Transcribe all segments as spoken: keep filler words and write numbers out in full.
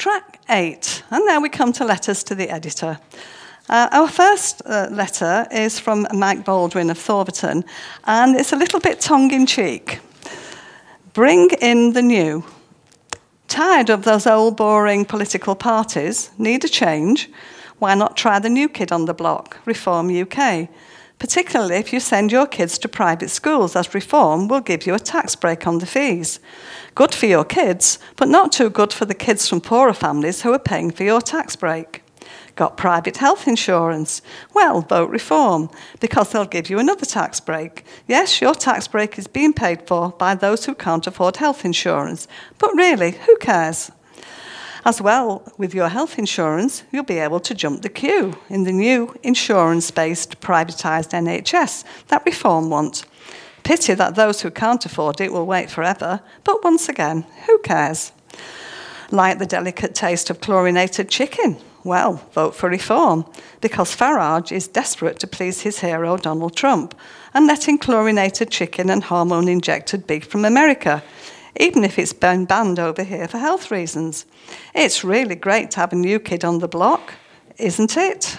Track eight, and now we come to letters to the editor. Uh, our first uh, letter is from Mike Baldwin of Thorverton, and it's a little bit tongue-in-cheek. Bring in the new. Tired of those old boring political parties? Need a change? Why not try the new kid on the block, Reform U K? Particularly if you send your kids to private schools, as Reform will give you a tax break on the fees. Good for your kids, but not too good for the kids from poorer families who are paying for your tax break. Got private health insurance? Well, vote Reform, because they'll give you another tax break. Yes, your tax break is being paid for by those who can't afford health insurance, but really, who cares? As well, with your health insurance, you'll be able to jump the queue in the new insurance-based privatised N H S that Reform want. Pity that those who can't afford it will wait forever, but once again, who cares? Like the delicate taste of chlorinated chicken? Well, vote for Reform, because Farage is desperate to please his hero Donald Trump and letting chlorinated chicken and hormone-injected beef from America, even if it's been banned over here for health reasons. It's really great to have a new kid on the block, isn't it?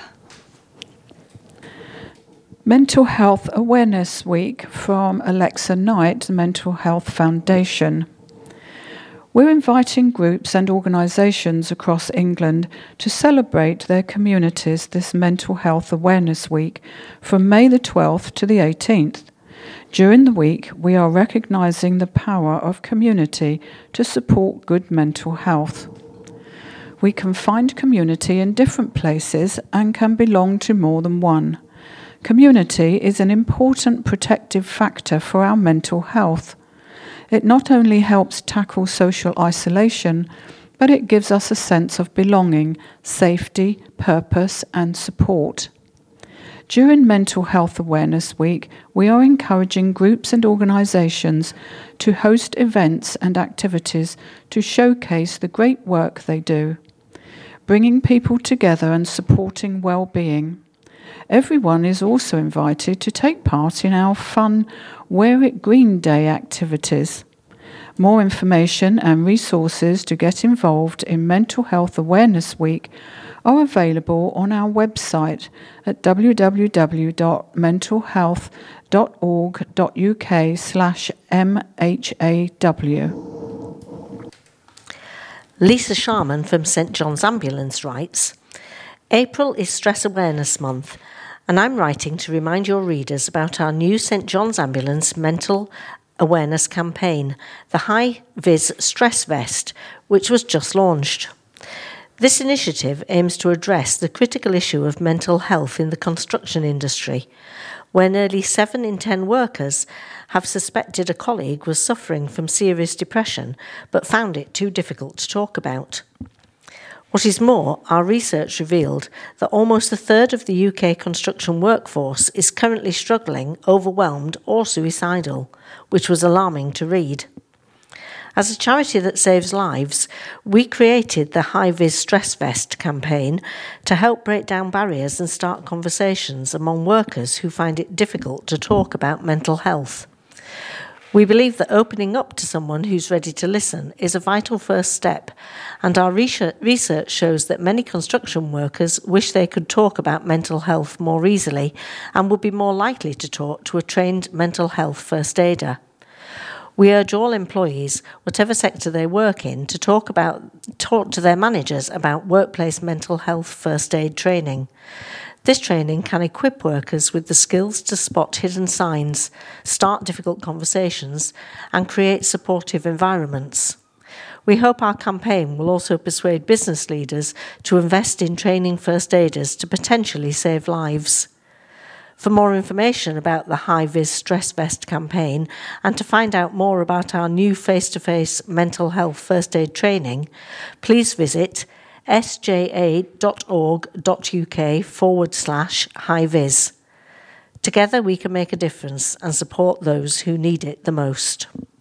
Mental Health Awareness Week from Alexa Knight, the Mental Health Foundation. We're inviting groups and organisations across England to celebrate their communities this Mental Health Awareness Week from May the twelfth to the eighteenth. During the week, we are recognising the power of community to support good mental health. We can find community in different places and can belong to more than one. Community is an important protective factor for our mental health. It not only helps tackle social isolation, but it gives us a sense of belonging, safety, purpose, and support. During Mental Health Awareness Week, we are encouraging groups and organisations to host events and activities to showcase the great work they do, bringing people together and supporting well-being. Everyone is also invited to take part in our fun Wear It Green Day activities. More information and resources to get involved in Mental Health Awareness Week are available on our website at w w w dot mental health dot org dot u k slash m h a w. Lisa Sharman from St John's Ambulance writes, April is Stress Awareness Month, and I'm writing to remind your readers about our new St John's Ambulance mental awareness campaign, the High-Vis Stress Vest, which was just launched. This initiative aims to address the critical issue of mental health in the construction industry, where nearly seven in ten workers have suspected a colleague was suffering from serious depression but found it too difficult to talk about. What is more, our research revealed that almost a third of the U K construction workforce is currently struggling, overwhelmed or suicidal, which was alarming to read. As a charity that saves lives, we created the High-Vis Stress Vest campaign to help break down barriers and start conversations among workers who find it difficult to talk about mental health. We believe that opening up to someone who's ready to listen is a vital first step, and our research shows that many construction workers wish they could talk about mental health more easily and would be more likely to talk to a trained mental health first aider. We urge all employees, whatever sector they work in, to talk about talk to their managers about workplace mental health first aid training. This training can equip workers with the skills to spot hidden signs, start difficult conversations, and create supportive environments. We hope our campaign will also persuade business leaders to invest in training first aiders to potentially save lives. For more information about the High-Vis Stress Vest campaign and to find out more about our new face-to-face mental health first aid training, please visit s j a dot org dot u k forward slash high-vis. Together we can make a difference and support those who need it the most.